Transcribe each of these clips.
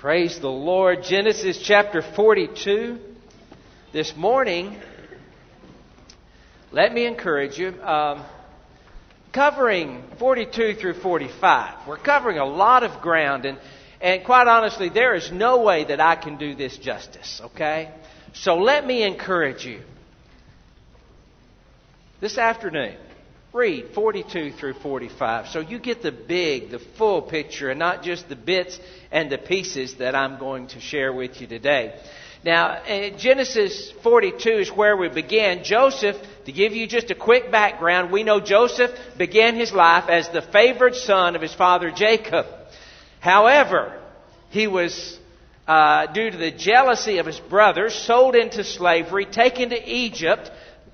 Praise the Lord. Genesis chapter 42. This morning, let me encourage you, covering 42 through 45. We're covering a lot of ground, and quite honestly, there is no way that I can do this justice, okay? So let me encourage you. This afternoon, read 42 through 45 so you get the full picture and not just the bits and the pieces that I'm going to share with you today. Now, Genesis 42 is where we began. Joseph, to give you just a quick background, we know Joseph began his life as the favored son of his father Jacob. However, he was, due to the jealousy of his brothers, sold into slavery, taken to Egypt,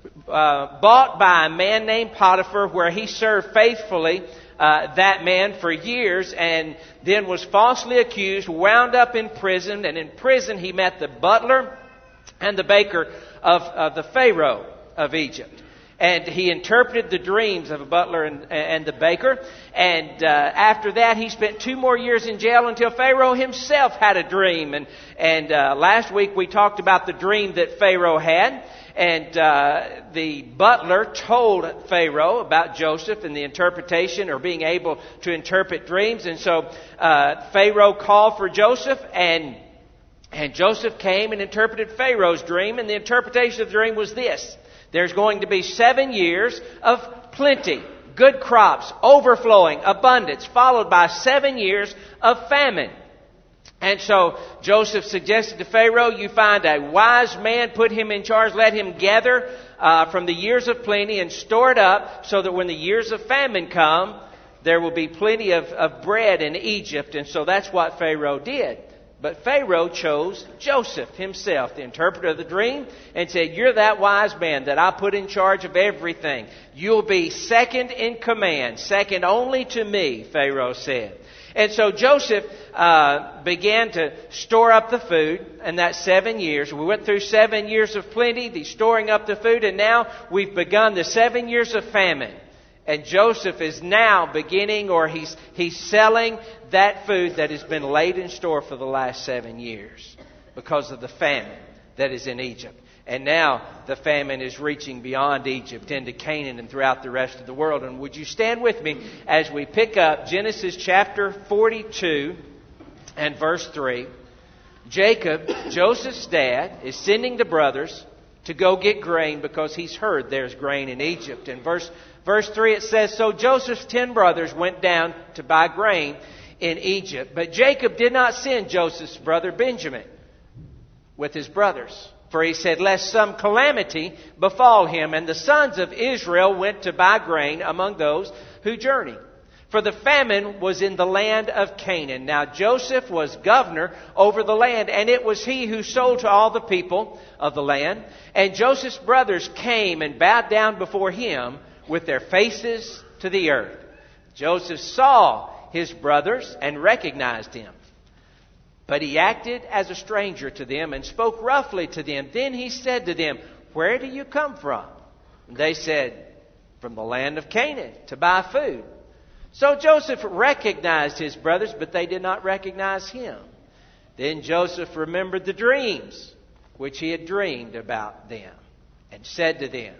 bought by a man named Potiphar, where he served faithfully that man for years, and then was falsely accused, wound up in prison, and in prison he met the butler and the baker of the Pharaoh of Egypt. And he interpreted the dreams of a butler and the baker. And after that, he spent 2 more years in jail until Pharaoh himself had a dream. And last week we talked about the dream that Pharaoh had. And the butler told Pharaoh about Joseph and the interpretation, or being able to interpret dreams. And so Pharaoh called for Joseph, and Joseph came and interpreted Pharaoh's dream. And the interpretation of the dream was this: there's going to be 7 years of plenty, good crops, overflowing, abundance, followed by 7 years of famine. And so Joseph suggested to Pharaoh, you find a wise man, put him in charge, let him gather from the years of plenty and store it up, so that when the years of famine come, there will be plenty of bread in Egypt. And so that's what Pharaoh did. But Pharaoh chose Joseph himself, the interpreter of the dream, and said, you're that wise man that I put in charge of everything. You'll be second in command, second only to me, Pharaoh said. And so Joseph began to store up the food in that 7 years. We went through 7 years of plenty, the storing up the food, and now we've begun the 7 years of famine. And Joseph is now beginning, or he's selling that food that has been laid in store for the last 7 years because of the famine that is in Egypt. And now the famine is reaching beyond Egypt into Canaan and throughout the rest of the world. And would you stand with me as we pick up Genesis chapter 42 and verse 3. Jacob, Joseph's dad, is sending the brothers to go get grain because he's heard there's grain in Egypt. In verse 3 it says, so Joseph's 10 brothers went down to buy grain in Egypt. But Jacob did not send Joseph's brother Benjamin with his brothers, for he said, lest some calamity befall him. And the sons of Israel went to buy grain among those who journeyed, for the famine was in the land of Canaan. Now Joseph was governor over the land, and it was he who sold to all the people of the land. And Joseph's brothers came and bowed down before him with their faces to the earth. Joseph saw his brothers and recognized him, but he acted as a stranger to them and spoke roughly to them. Then he said to them, where do you come from? And they said, from the land of Canaan, to buy food. So Joseph recognized his brothers, but they did not recognize him. Then Joseph remembered the dreams which he had dreamed about them, and said to them,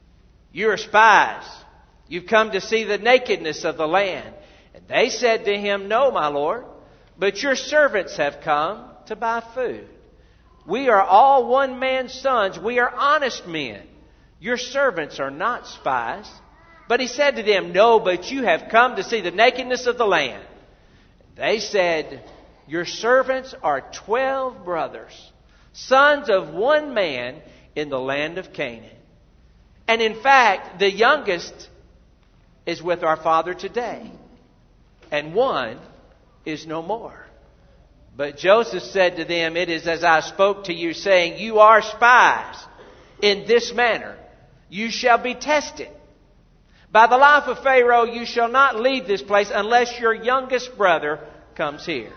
you are spies. You've come to see the nakedness of the land. And they said to him, no, my lord, but your servants have come to buy food. We are all one man's sons. We are honest men. Your servants are not spies. But he said to them, no, but you have come to see the nakedness of the land. They said, your servants are 12 brothers, sons of one man in the land of Canaan. And in fact, the youngest is with our father today, and one is no more. But Joseph said to them, it is as I spoke to you, saying, you are spies. In this manner you shall be tested. By the life of Pharaoh, you shall not leave this place unless your youngest brother comes here.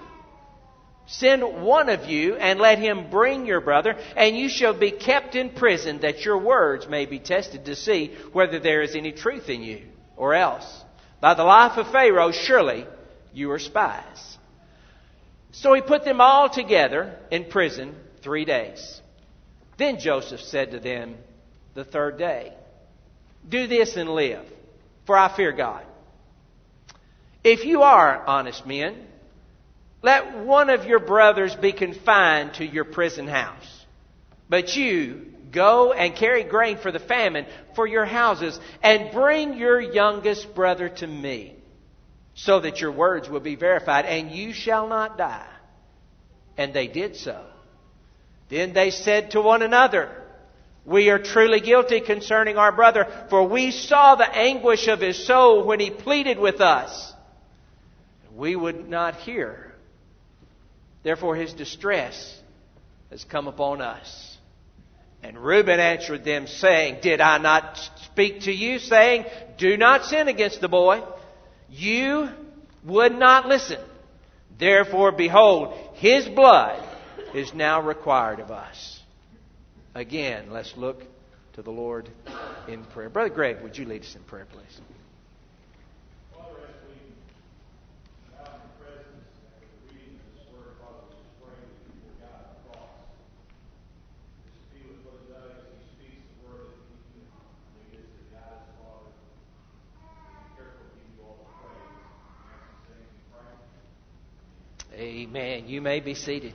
Send one of you and let him bring your brother, and you shall be kept in prison, that your words may be tested to see whether there is any truth in you, or else. By the life of Pharaoh, surely you are spies. So he put them all together in prison 3 days. Then Joseph said to them the third day, "Do this and live, for I fear God. If you are honest men, let one of your brothers be confined to your prison house. But you go and carry grain for the famine for your houses, and bring your youngest brother to me, so that your words will be verified, and you shall not die." And they did so. Then they said to one another, "We are truly guilty concerning our brother, for we saw the anguish of his soul when he pleaded with us. We would not hear. Therefore his distress has come upon us." And Reuben answered them, saying, "Did I not speak to you, saying, 'Do not sin against the boy'? You would not listen. Therefore, behold, his blood is now required of us." Again, let's look to the Lord in prayer. Brother Greg, would you lead us in prayer, please? Father, as we bow in your presence after the reading of this word, Father, we just pray that you will guide our thoughts. Just be with Brother Doug as he speaks the word that he is to guide us, Father. Be careful to give you all the praise. In Jesus' name we pray. Amen. You may be seated.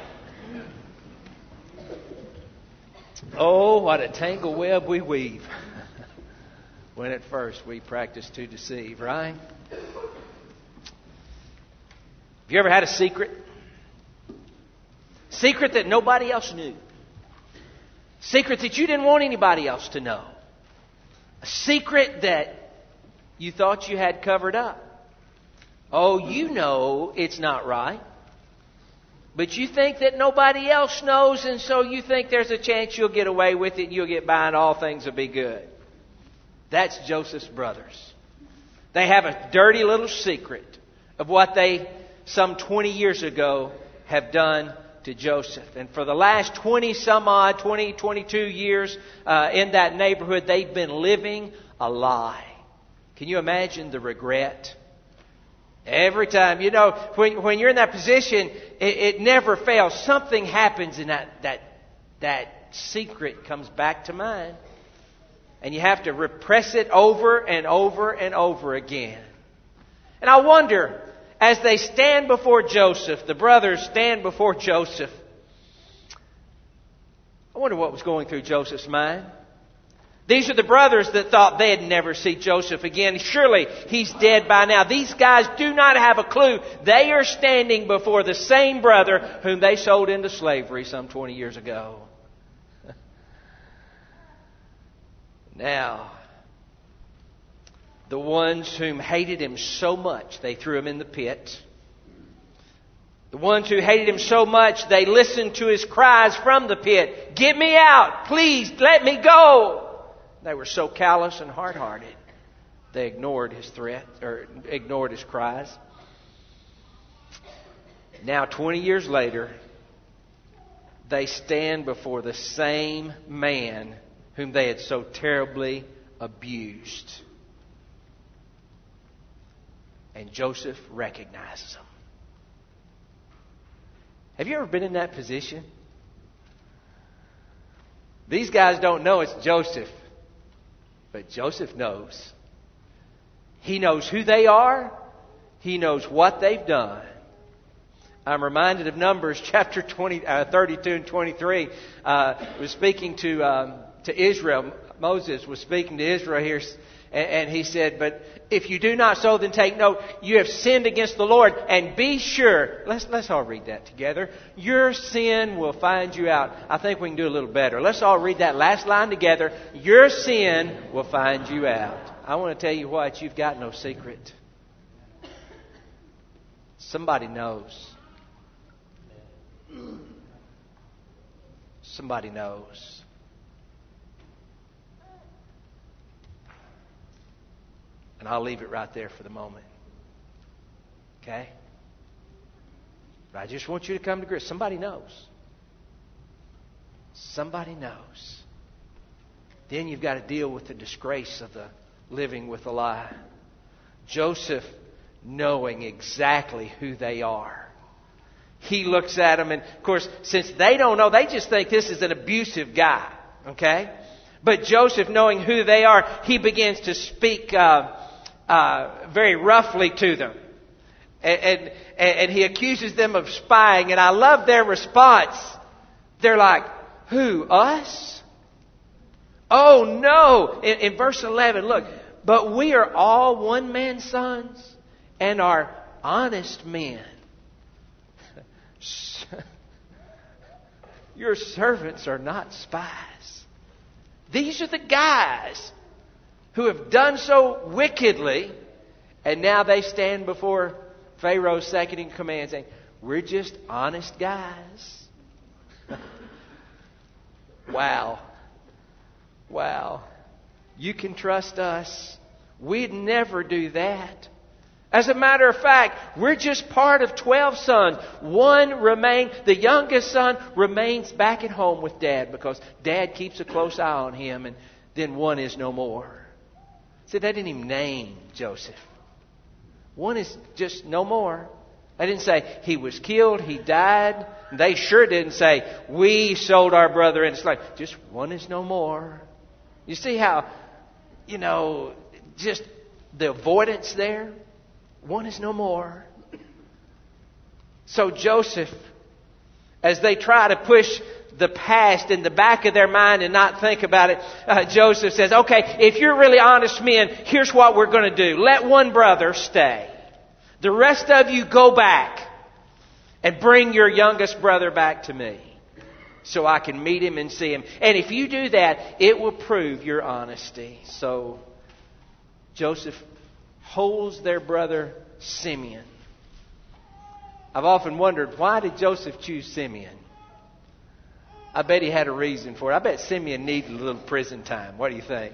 Oh, what a tangle web we weave when at first we practice to deceive, right? Have you ever had a secret? Secret that nobody else knew. Secret that you didn't want anybody else to know. A secret that you thought you had covered up. Oh, you know it's not right. But you think that nobody else knows, and so you think there's a chance you'll get away with it and you'll get by and all things will be good. That's Joseph's brothers. They have a dirty little secret of what they, some 20 years ago, have done to Joseph. And for the last 22 years in that neighborhood, they've been living a lie. Can you imagine the regret? Every time, when you're in that position, it never fails. Something happens and that secret comes back to mind. And you have to repress it over and over and over again. And I wonder, as they stand before Joseph, the brothers stand before Joseph, I wonder what was going through Joseph's mind. These are the brothers that thought they'd never see Joseph again. Surely he's dead by now. These guys do not have a clue. They are standing before the same brother whom they sold into slavery some 20 years ago. Now, the ones whom hated him so much, they threw him in the pit. The ones who hated him so much, they listened to his cries from the pit. "Get me out! Please, let me go!" They were so callous and hard-hearted, they ignored his threat, or ignored his cries. Now, 20 years later, they stand before the same man whom they had so terribly abused. And Joseph recognizes them. Have you ever been in that position? These guys don't know it's Joseph. But Joseph knows. He knows who they are. He knows what they've done. I'm reminded of Numbers chapter 32 and 23. Was speaking to Israel. Moses was speaking to Israel here. And he said, "But if you do not so, then take note. You have sinned against the Lord. And be sure." Let's all read that together. "Your sin will find you out." I think we can do a little better. Let's all read that last line together. "Your sin will find you out." I want to tell you what. You've got no secret. Somebody knows. Somebody knows. And I'll leave it right there for the moment. Okay? But I just want you to come to grips. Somebody knows. Somebody knows. Then you've got to deal with the disgrace of the living with a lie. Joseph, knowing exactly who they are, he looks at them. And, of course, since they don't know, they just think this is an abusive guy. Okay? But Joseph, knowing who they are, he begins to speak very roughly to them. And he accuses them of spying. And I love their response. They're like, who, us? Oh, no. In verse 11, look. But we are all one man's sons and are honest men. Your servants are not spies. These are the guys who have done so wickedly, and now they stand before Pharaoh's second in command saying, we're just honest guys. Wow. You can trust us. We'd never do that. As a matter of fact, we're just part of 12 sons. The youngest son remains back at home with Dad because Dad keeps a close eye on him, and then one is no more. See, they didn't even name Joseph. One is just no more. They didn't say he was killed, he died. They sure didn't say we sold our brother into slavery. Just one is no more. You see how, just the avoidance there? One is no more. So Joseph, as they try to push the past in the back of their mind and not think about it, Joseph says, okay, if you're really honest men, here's what we're going to do. Let one brother stay. The rest of you go back and bring your youngest brother back to me so I can meet him and see him. And if you do that, it will prove your honesty. So Joseph holds their brother Simeon. I've often wondered, why did Joseph choose Simeon? I bet he had a reason for it. I bet Simeon needed a little prison time. What do you think?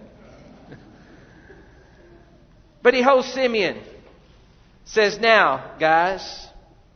But he holds Simeon. Says, now, guys,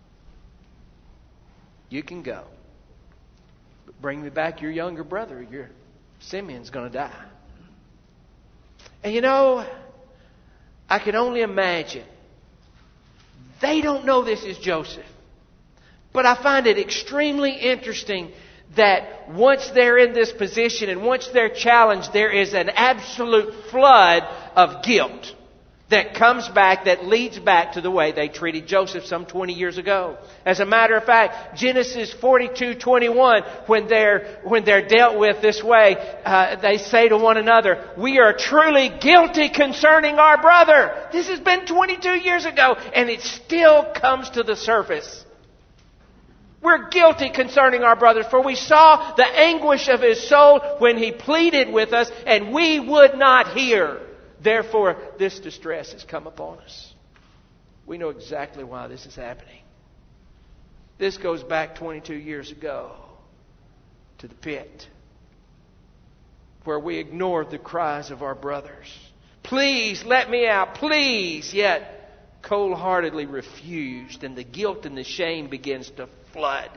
you can go. But bring me back your younger brother. Your Simeon's going to die. And I can only imagine. They don't know this is Joseph. But I find it extremely interesting that once they're in this position and once they're challenged, there is an absolute flood of guilt that comes back, that leads back to the way they treated Joseph some 20 years ago. As a matter of fact, Genesis 42:21, when they're dealt with this way, they say to one another, we are truly guilty concerning our brother. This has been 22 years ago, and it still comes to the surface. We're guilty concerning our brothers, for we saw the anguish of his soul when he pleaded with us, and we would not hear. Therefore, this distress has come upon us. We know exactly why this is happening. This goes back 22 years ago to the pit, where we ignored the cries of our brothers. Please, let me out, please. Yet, cold-heartedly refused, and the guilt and the shame begins to flood.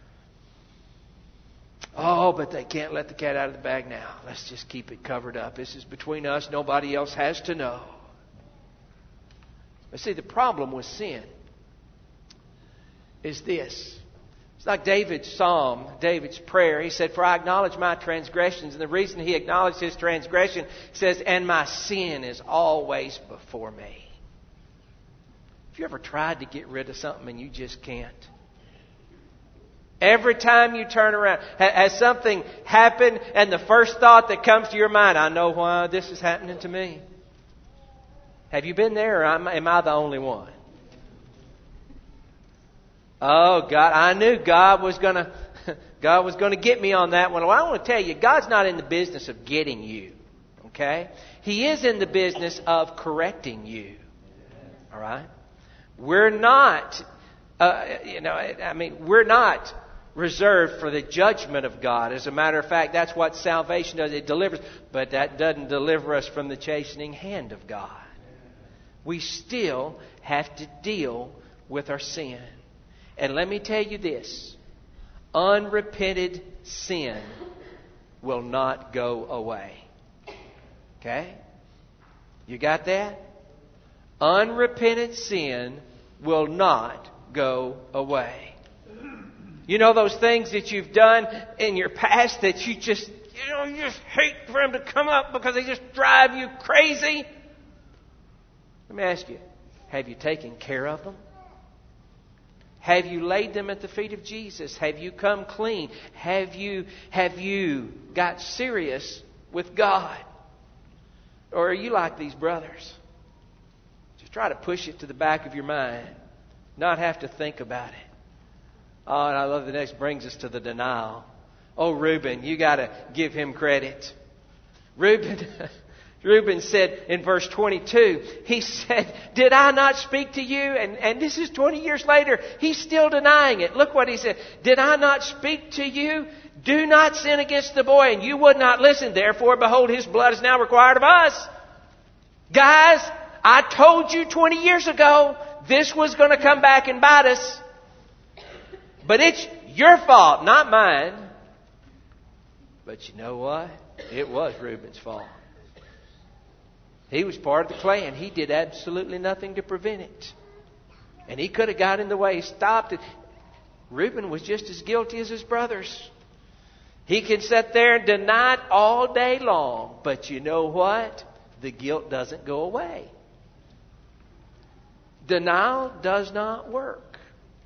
Oh, but they can't let the cat out of the bag now. Let's just keep it covered up. This is between us. Nobody else has to know. But see, the problem with sin is this. It's like David's psalm, David's prayer. He said, for I acknowledge my transgressions. And the reason he acknowledged his transgression, he says, and my sin is always before me. Have you ever tried to get rid of something and you just can't? Every time you turn around, has something happened and the first thought that comes to your mind, I know why this is happening to me. Have you been there, or am I the only one? Oh, God, I knew God was going to get me on that one. Well, I want to tell you, God's not in the business of getting you. Okay? He is in the business of correcting you. All right? We're not, we're not reserved for the judgment of God. As a matter of fact, that's what salvation does. It delivers. But that doesn't deliver us from the chastening hand of God. We still have to deal with our sin. And let me tell you this. Unrepented sin will not go away. Okay? You got that? Unrepentant sin will not go away. You know those things that you've done in your past that you just hate for them to come up because they just drive you crazy? Let me ask you, have you taken care of them? Have you laid them at the feet of Jesus? Have you come clean? Have you got serious with God? Or are you like these brothers? Just try to push it to the back of your mind. Not have to think about it. Oh, and I love the next brings us to the denial. Oh, Reuben, you got to give him credit. Reuben said in verse 22, he said, did I not speak to you? And this is 20 years later. He's still denying it. Look what he said. Did I not speak to you? Do not sin against the boy. And you would not listen. Therefore, behold, his blood is now required of us. Guys, I told you 20 years ago this was going to come back and bite us. But it's your fault, not mine. But you know what? It was Reuben's fault. He was part of the clan. He did absolutely nothing to prevent it. And he could have got in the way, stopped it. Reuben was just as guilty as his brothers. He can sit there and deny it all day long. But you know what? The guilt doesn't go away. Denial does not work.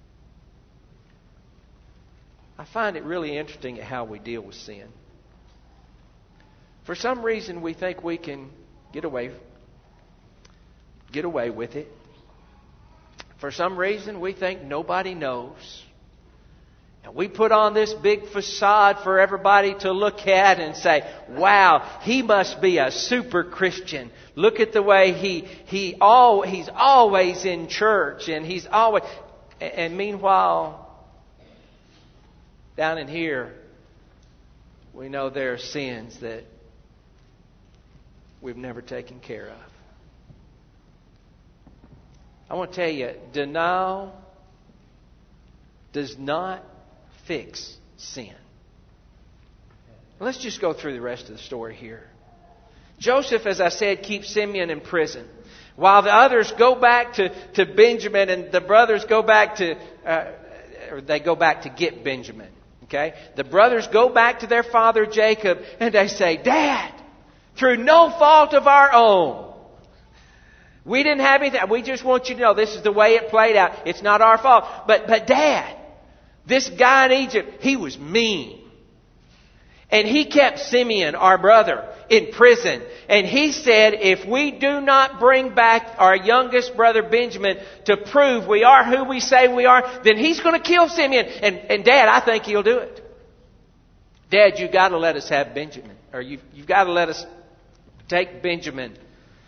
I find it really interesting at how we deal with sin. For some reason, we think we can get away with it. For some reason, we think nobody knows. And we put on this big facade for everybody to look at and say, wow, he must be a super Christian. Look at the way he's always in church and he's always... And meanwhile, down in here, we know there are sins that we've never taken care of. I want to tell you, denial does not fix sin. Let's just go through the rest of the story here. Joseph, as I said, keeps Simeon in prison. While the others go back to Benjamin and the brothers go back to get Benjamin. Okay? The brothers go back to their father Jacob and they say, Dad, through no fault of our own, we didn't have anything. We just want you to know this is the way it played out. It's not our fault. But Dad, this guy in Egypt, he was mean. And he kept Simeon, our brother, in prison. And he said, if we do not bring back our youngest brother Benjamin to prove we are who we say we are, then he's going to kill Simeon. And Dad, I think he'll do it. Dad, you've got to let us have Benjamin. Or you've got to let us take Benjamin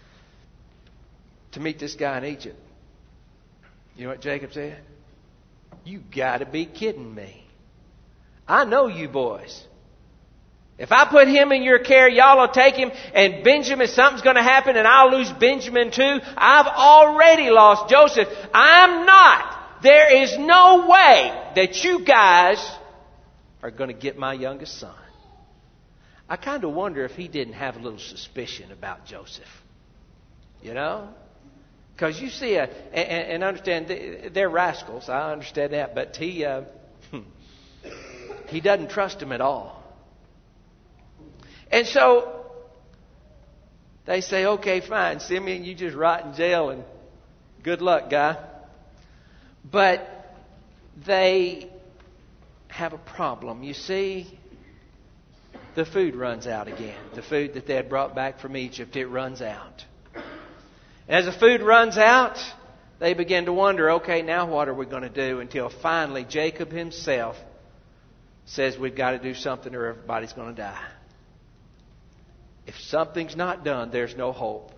to meet this guy in Egypt. You know what Jacob said? You got to be kidding me. I know you boys. If I put him in your care, y'all will take him, and Benjamin, something's going to happen, and I'll lose Benjamin too. I've already lost Joseph. I'm not. There is no way that you guys are going to get my youngest son. I kind of wonder if he didn't have a little suspicion about Joseph. You know? Because you see, and understand, they're rascals. I understand that. But he doesn't trust him at all. And so they say, okay, fine, Simeon, you just rot in jail and good luck, guy. But they have a problem. You see, the food runs out again. The food that they had brought back from Egypt, it runs out. As the food runs out, they begin to wonder, okay, now what are we going to do? Until finally Jacob himself says we've got to do something or everybody's going to die. If something's not done, there's no hope.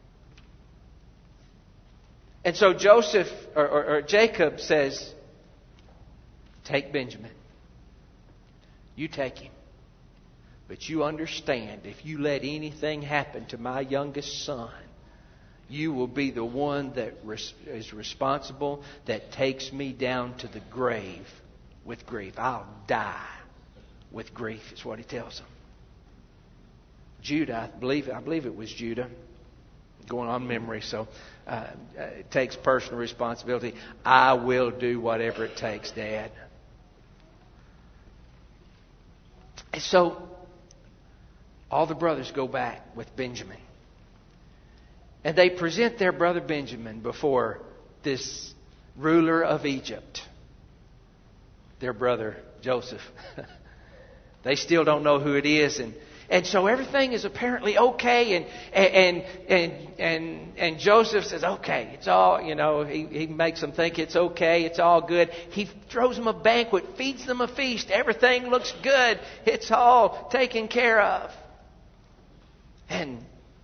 And so Joseph or Jacob says, take Benjamin. You take him. But you understand, if you let anything happen to my youngest son, you will be the one that is responsible, that takes me down to the grave with grief. I'll die with grief, is what he tells them. Judah, I believe it was Judah, going on memory, so it takes personal responsibility. I will do whatever it takes, Dad. And so all the brothers go back with Benjamin. And they present their brother Benjamin before this ruler of Egypt, their brother Joseph. They still don't know who it is. And so everything is apparently okay. And Joseph says, okay, it's all, he makes them think it's okay. It's all good. He throws them a banquet, feeds them a feast. Everything looks good. It's all taken care of. And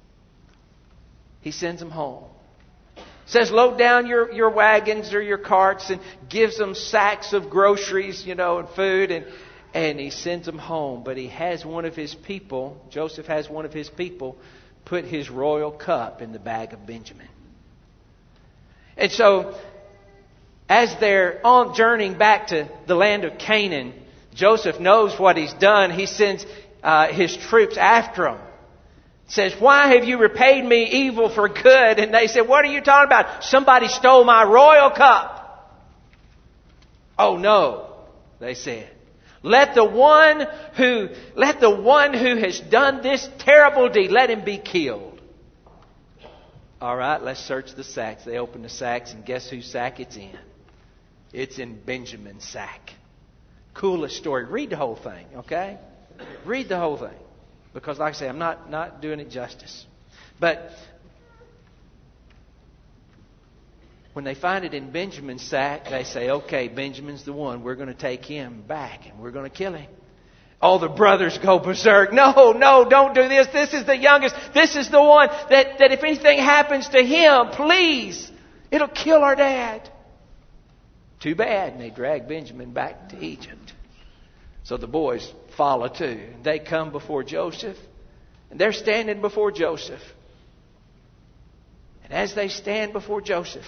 he sends them home. Says, load down your wagons or your carts, and gives them sacks of groceries, and food. And he sends them home. But he has one of his people, Joseph has one of his people, put his royal cup in the bag of Benjamin. And so, as they're on journeying back to the land of Canaan, Joseph knows what he's done. He sends his troops after him. Says, why have you repaid me evil for good? And they said, what are you talking about? Somebody stole my royal cup. Oh no, they said. Let the one who has done this terrible deed, let him be killed. All right, let's search the sacks. They open the sacks, and guess whose sack it's in? It's in Benjamin's sack. Coolest story. Read the whole thing, okay? Read the whole thing. Because like I say, I'm not doing it justice. But when they find it in Benjamin's sack, they say, okay, Benjamin's the one. We're going to take him back and we're going to kill him. All the brothers go berserk. No, don't do this. This is the youngest. This is the one that if anything happens to him, please, it'll kill our dad. Too bad. And they drag Benjamin back to Egypt. So the boys follow too. They come before Joseph. And they're standing before Joseph. And as they stand before Joseph,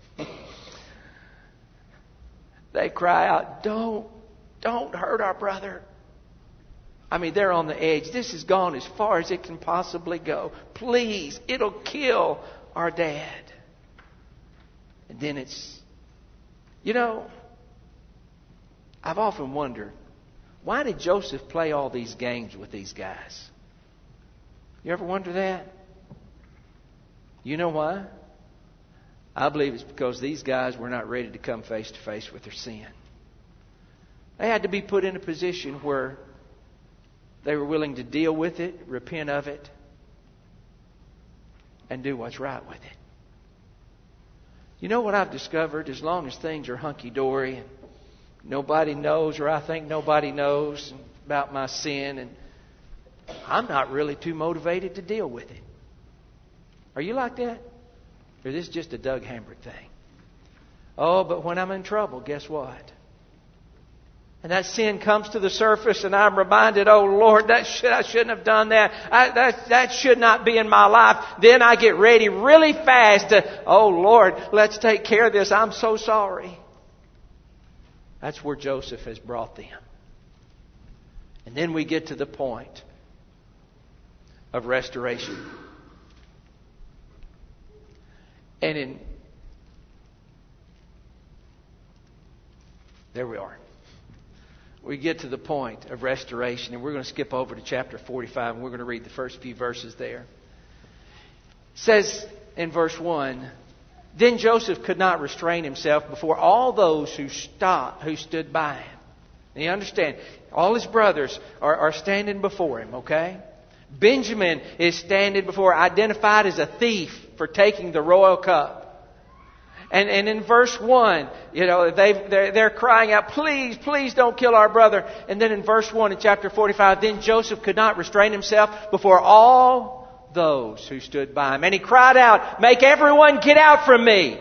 they cry out, don't hurt our brother. I mean, they're on the edge. This has gone as far as it can possibly go. Please, it'll kill our dad. And then I've often wondered, why did Joseph play all these games with these guys? You ever wonder that? You know why? I believe it's because these guys were not ready to come face to face with their sin. They had to be put in a position where they were willing to deal with it, repent of it, and do what's right with it. You know what I've discovered? As long as things are hunky-dory and nobody knows, or I think nobody knows about my sin, and I'm not really too motivated to deal with it. Are you like that? Or is this just a Doug Hambrick thing? Oh, but when I'm in trouble, guess what? And that sin comes to the surface, and I'm reminded, oh Lord, I shouldn't have done that. That should not be in my life. Then I get ready really fast to, oh Lord, let's take care of this. I'm so sorry. That's where Joseph has brought them. And then we get to the point of restoration. And there we are. We get to the point of restoration, and we're going to skip over to chapter 45, and we're going to read the first few verses there. It says in verse 1, then Joseph could not restrain himself before all those who stood by him. And you understand, all his brothers are standing before him, okay? Benjamin is standing before, identified as a thief for taking the royal cup. And in verse 1, they're crying out, please don't kill our brother. And then in verse 1 in chapter 45, then Joseph could not restrain himself before all those who stood by him. And he cried out, make everyone get out from me.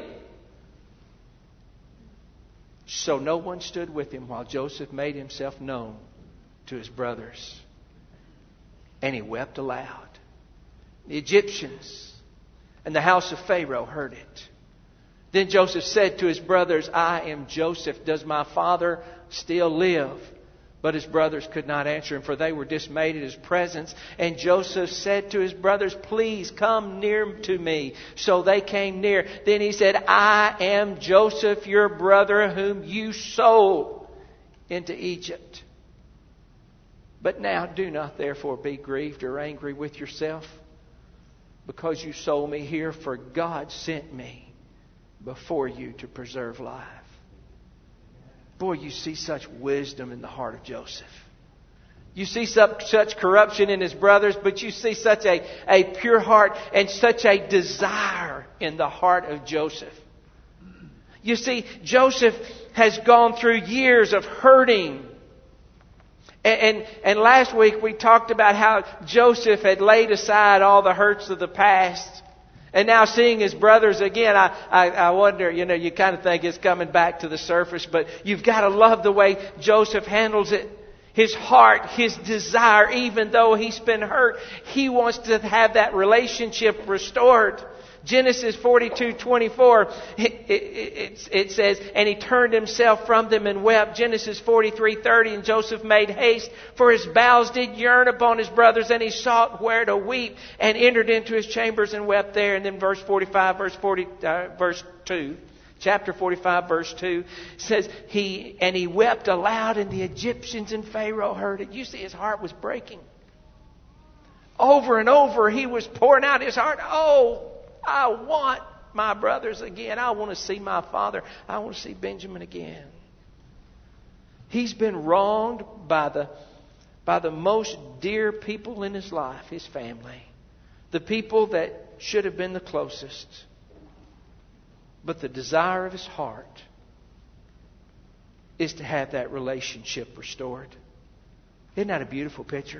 So no one stood with him while Joseph made himself known to his brothers. And he wept aloud. The Egyptians and the house of Pharaoh heard it. Then Joseph said to his brothers, I am Joseph. Does my father still live? But his brothers could not answer him, for they were dismayed at his presence. And Joseph said to his brothers, please come near to me. So they came near. Then he said, I am Joseph, your brother, whom you sold into Egypt. But now do not therefore be grieved or angry with yourself, because you sold me here, for God sent me before you to preserve life. Boy, you see such wisdom in the heart of Joseph. You see such corruption in his brothers, but you see such a pure heart and such a desire in the heart of Joseph. You see, Joseph has gone through years of hurting. And last week we talked about how Joseph had laid aside all the hurts of the past. And now seeing his brothers again, I wonder, you kind of think it's coming back to the surface. But you've got to love the way Joseph handles it. His heart, his desire, even though he's been hurt, he wants to have that relationship restored. Genesis 42:24, it says, and he turned himself from them and wept. Genesis 43:30, and Joseph made haste, for his bowels did yearn upon his brothers, and he sought where to weep, and entered into his chambers and wept there. And then verse 45, verse 2. Chapter 45, verse 2 says, he wept aloud, and the Egyptians and Pharaoh heard it. You see, his heart was breaking. Over and over, he was pouring out his heart. Oh, I want my brothers again. I want to see my father. I want to see Benjamin again. He's been wronged by the most dear people in his life, his family. The people that should have been the closest. But the desire of his heart is to have that relationship restored. Isn't that a beautiful picture?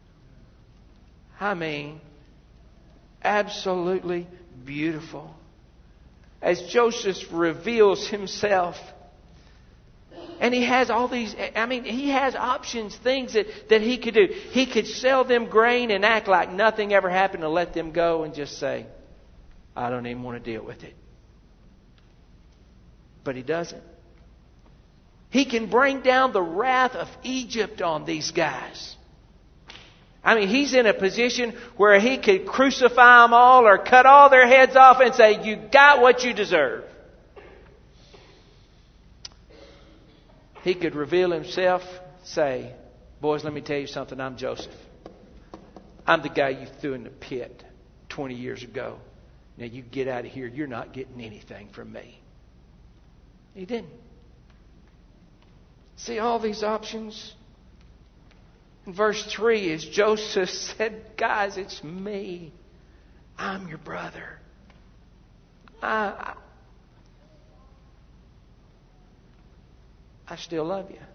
I mean, absolutely beautiful. As Joseph reveals himself, and he has all these, he has options, things that he could do. He could sell them grain and act like nothing ever happened and let them go and just say, I don't even want to deal with it. But he doesn't. He can bring down the wrath of Egypt on these guys. He's in a position where he could crucify them all or cut all their heads off and say, you got what you deserve. He could reveal himself, say, boys, let me tell you something. I'm Joseph. I'm the guy you threw in the pit 20 years ago. Now you get out of here. You're not getting anything from me. He didn't. See all these options? In verse 3, as Joseph said, guys, it's me. I'm your brother. I still love you.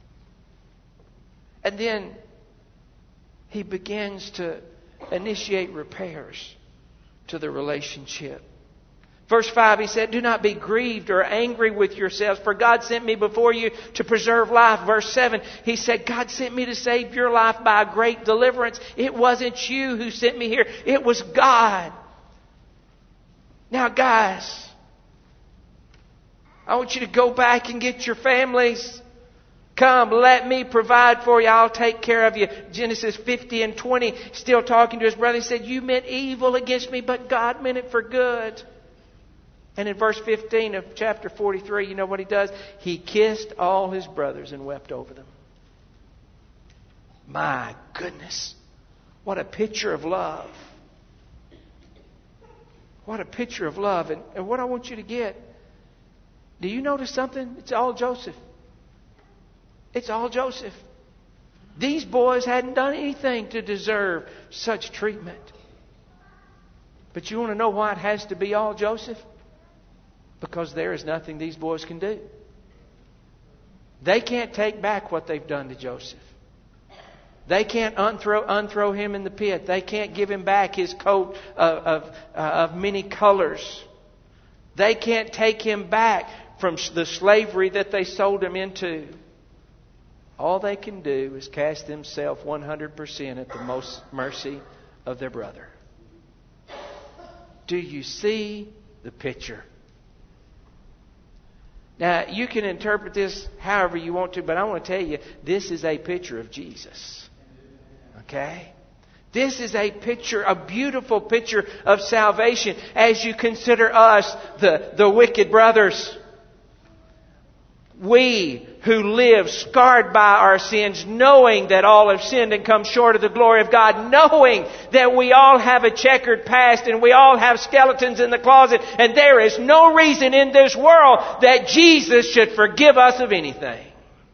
And then he begins to initiate repairs to the relationship. Verse 5, he said, do not be grieved or angry with yourselves, for God sent me before you to preserve life. Verse 7, he said, God sent me to save your life by a great deliverance. It wasn't you who sent me here. It was God. Now, guys, I want you to go back and get your families. Come, let me provide for you. I'll take care of you. Genesis 50:20, still talking to his brother, he said, you meant evil against me, but God meant it for good. And in verse 15 of chapter 43, you know what he does? He kissed all his brothers and wept over them. My goodness. What a picture of love. What a picture of love. And what I want you to get, do you notice something? It's all Joseph. It's all Joseph. These boys hadn't done anything to deserve such treatment. But you want to know why it has to be all Joseph? Because there is nothing these boys can do. They can't take back what they've done to Joseph. They can't unthrow him in the pit. They can't give him back his coat of many colors. They can't take him back from the slavery that they sold him into. All they can do is cast themselves 100% at the mercy of their brother. Do you see the picture? Now, you can interpret this however you want to, but I want to tell you, this is a picture of Jesus. Okay? This is a picture, a beautiful picture of salvation as you consider us, the wicked brothers. We who live scarred by our sins, knowing that all have sinned and come short of the glory of God, knowing that we all have a checkered past and we all have skeletons in the closet, and there is no reason in this world that Jesus should forgive us of anything.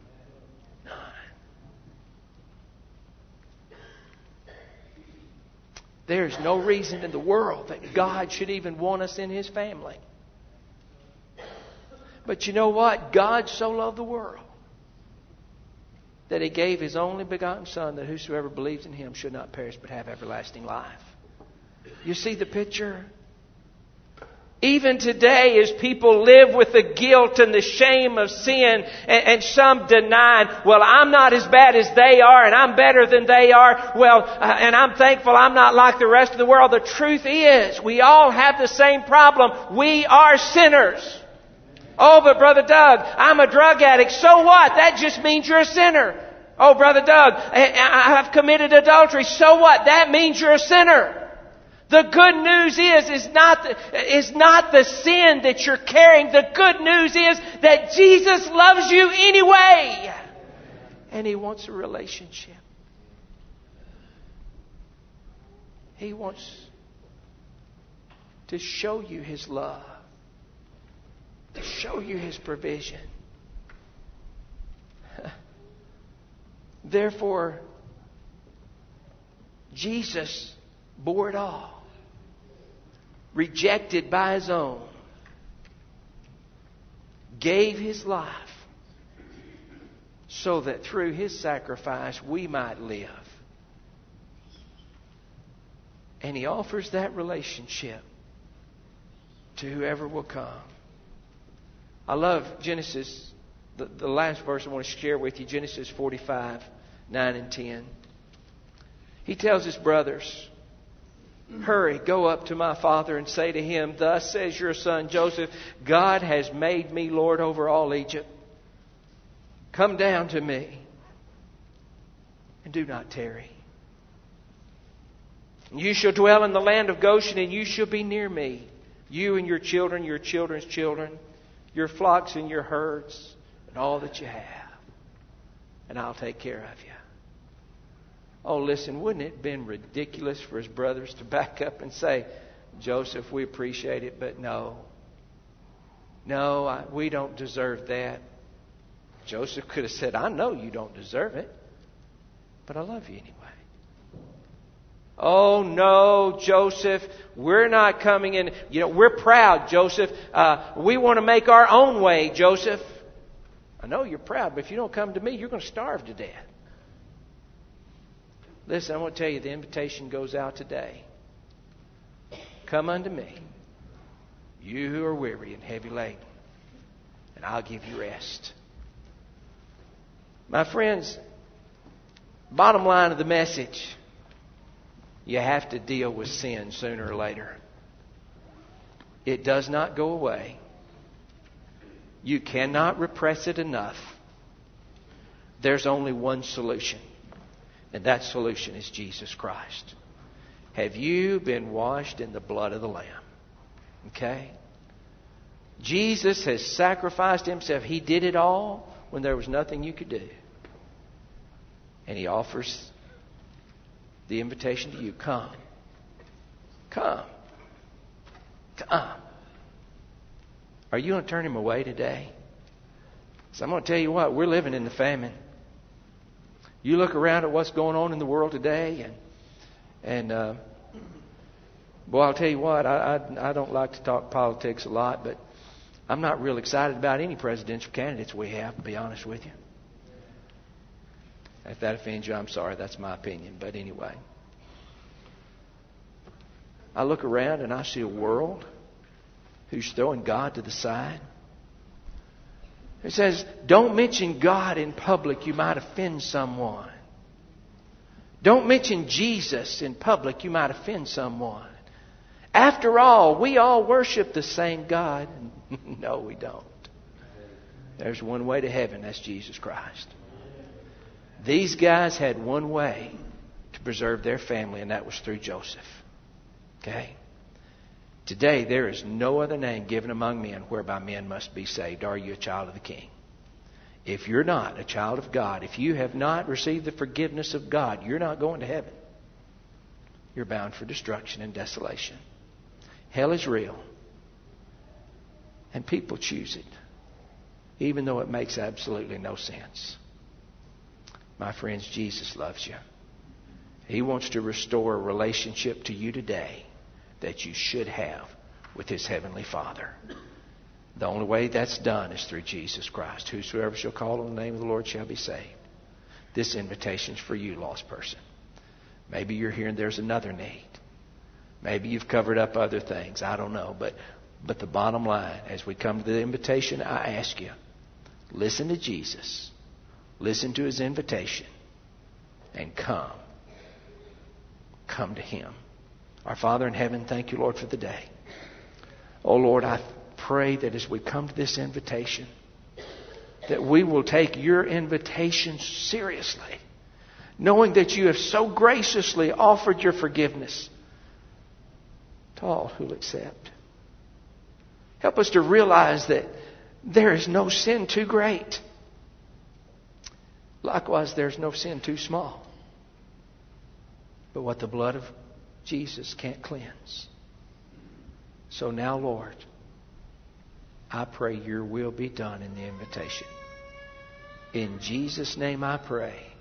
There's no reason in the world that God should even want us in His family. But you know what? God so loved the world that He gave His only begotten Son, that whosoever believes in Him should not perish but have everlasting life. You see the picture? Even today, as people live with the guilt and the shame of sin, and some denying, well, I'm not as bad as they are, and I'm better than they are, and I'm thankful I'm not like the rest of the world. The truth is, we all have the same problem. We are sinners. Oh, but Brother Doug, I'm a drug addict. So what? That just means you're a sinner. Oh, Brother Doug, I've committed adultery. So what? That means you're a sinner. The good news is not the sin that you're carrying. The good news is that Jesus loves you anyway. And He wants a relationship. He wants to show you His love. To show you His provision. Therefore, Jesus bore it all. Rejected by His own, gave His life so that through His sacrifice we might live. And He offers that relationship to whoever will come. I love Genesis, the last verse I want to share with you, Genesis 45, 9 and 10. He tells his brothers, hurry, go up to my father and say to him, thus says your son Joseph, God has made me Lord over all Egypt. Come down to me and do not tarry. You shall dwell in the land of Goshen, and you shall be near me, you and your children, your children's children, your flocks and your herds, and all that you have. And I'll take care of you. Oh, listen, wouldn't it have been ridiculous for his brothers to back up and say, Joseph, we appreciate it, but no. No, we don't deserve that. Joseph could have said, I know you don't deserve it, but I love you anyway. Oh, no, Joseph, we're not coming in. We're proud, Joseph. We want to make our own way, Joseph. I know you're proud, but if you don't come to me, you're going to starve to death. Listen, I want to tell you, the invitation goes out today. Come unto me, you who are weary and heavy laden, and I'll give you rest. My friends, bottom line of the message, you have to deal with sin sooner or later. It does not go away. You cannot repress it enough. There's only one solution. And that solution is Jesus Christ. Have you been washed in the blood of the Lamb? Okay? Jesus has sacrificed Himself. He did it all when there was nothing you could do. And He offers the invitation to you. Come. Come. Come. Are you going to turn Him away today? So I'm going to tell you what, we're living in the famine. You look around at what's going on in the world today, and boy, I'll tell you what, I don't like to talk politics a lot, but I'm not real excited about any presidential candidates we have, to be honest with you. If that offends you, I'm sorry. That's my opinion. But anyway, I look around and I see a world who's throwing God to the side. It says, don't mention God in public. You might offend someone. Don't mention Jesus in public. You might offend someone. After all, we all worship the same God. No, we don't. There's one way to heaven. That's Jesus Christ. These guys had one way to preserve their family, and that was through Joseph. Okay? Today, there is no other name given among men whereby men must be saved. Are you a child of the King? If you're not a child of God, if you have not received the forgiveness of God, you're not going to heaven. You're bound for destruction and desolation. Hell is real. And people choose it, even though it makes absolutely no sense. My friends, Jesus loves you. He wants to restore a relationship to you today that you should have with His Heavenly Father. The only way that's done is through Jesus Christ. Whosoever shall call on the name of the Lord shall be saved. This invitation's for you, lost person. Maybe you're here and there's another need. Maybe you've covered up other things. I don't know. But the bottom line, as we come to the invitation, I ask you, listen to Jesus. Listen to His invitation. And come. Come to Him. Our Father in heaven, thank you, Lord, for the day. Oh, Lord, I pray that as we come to this invitation, that we will take your invitation seriously, knowing that you have so graciously offered your forgiveness to all who accept. Help us to realize that there is no sin too great. Likewise, there's no sin too small. But what the blood of Jesus can't cleanse. So now, Lord, I pray your will be done in the invitation. In Jesus' name I pray.